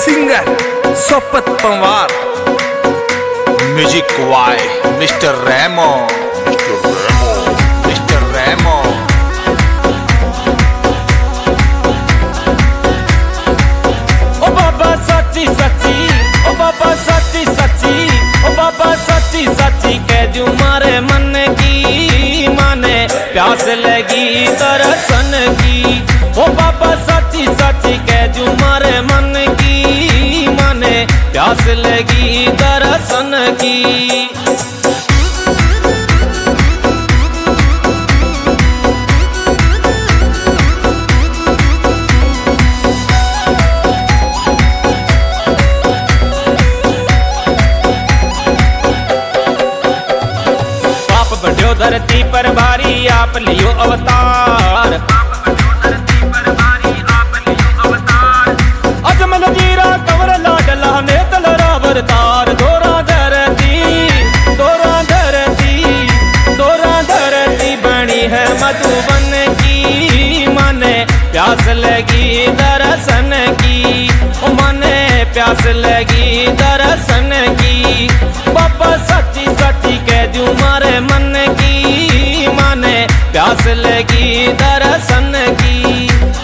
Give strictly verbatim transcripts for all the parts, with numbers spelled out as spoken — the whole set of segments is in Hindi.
Singer Sopat Panwar, music by mister Remo, mister Remo, mister Remo. ओ बाबा सच्ची सच्ची, ओ बाबा सच्ची सच्ची, ओ बाबा सच्ची सच्ची कह दूं मारे मन की, माने प्यास लगी दर्शन की। ओ बाबा सच्ची सच्ची कह दूं मारे मन की, माने प्यास लगी दर्शन की। धरती पर भारी आप लियो अवतार, अजमल जीरा कंवर लाडला ने तलरावर तार। दोरा धरती दोरा धरती दोरा धरती बनी है मधुबन की, माने प्यास लगी दर्शन की, ओ माने प्यास लगी दर्शन की। बाबा सच्ची सच्ची कह दूं मारे मन की, माने प्यास लगी दर्शन की।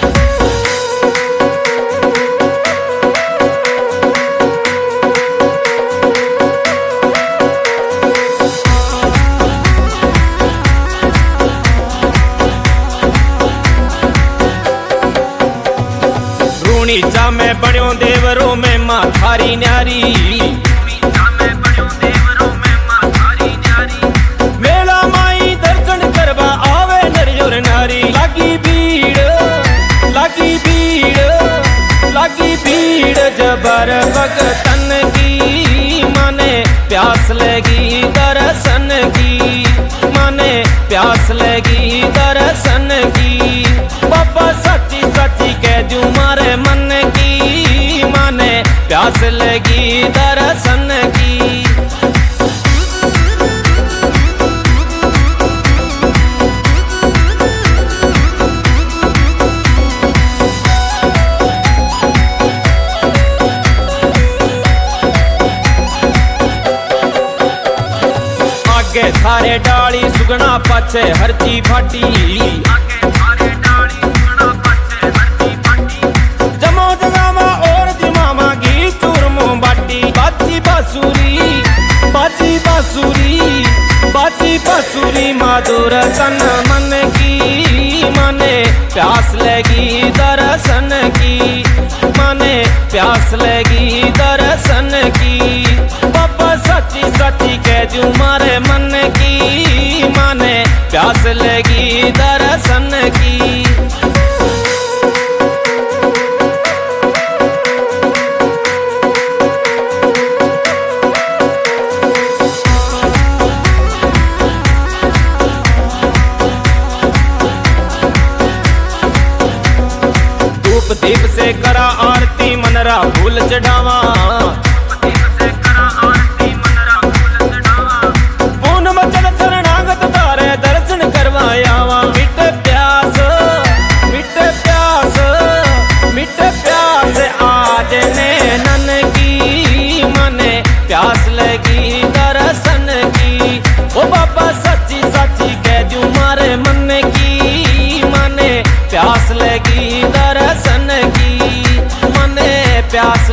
रूणी चा में बड़ियों देवरों में माँ थारी न्यारी, मेला माई दर्शन करवा आवे नरियोर नारी। लागी भीड़ लागी भीड़ लागी भीड़ जबर भगतन की, माने प्यास लगी दर्शन की, माने प्यास लगी दर्शन की। बाबा सच्ची सच्ची कह दूं मारे मन की, माने प्यास लगी दर्शन की। आगे थारे डाली सुगना पाछे हरची फाटी, जमो जगावा और दिमामा घी चूरमो बाटी। बाजी बांसुरी बाजी बांसुरी बाजी बांसुरी माधुर तन मन की, माने प्यास लगी दर्शन की, माने प्यास लगी दर्शन की। बाबा सच्ची सच्ची कह दूं मारे मन की, माने प्यास लगी दर्शन की। धूप दीप से करा आरती मनरा फूल चढ़ावा, पूनम चल शरणागत तारे दर्शन करवायावा। मिट प्यास मिट प्यास मिट प्यास आज नैनन की, माने प्यास लगी दर्शन की। ओ बाबा सच्ची सच्ची कह दूं मारे मन की, माने प्यास लगी दर्शन की, माने प्यास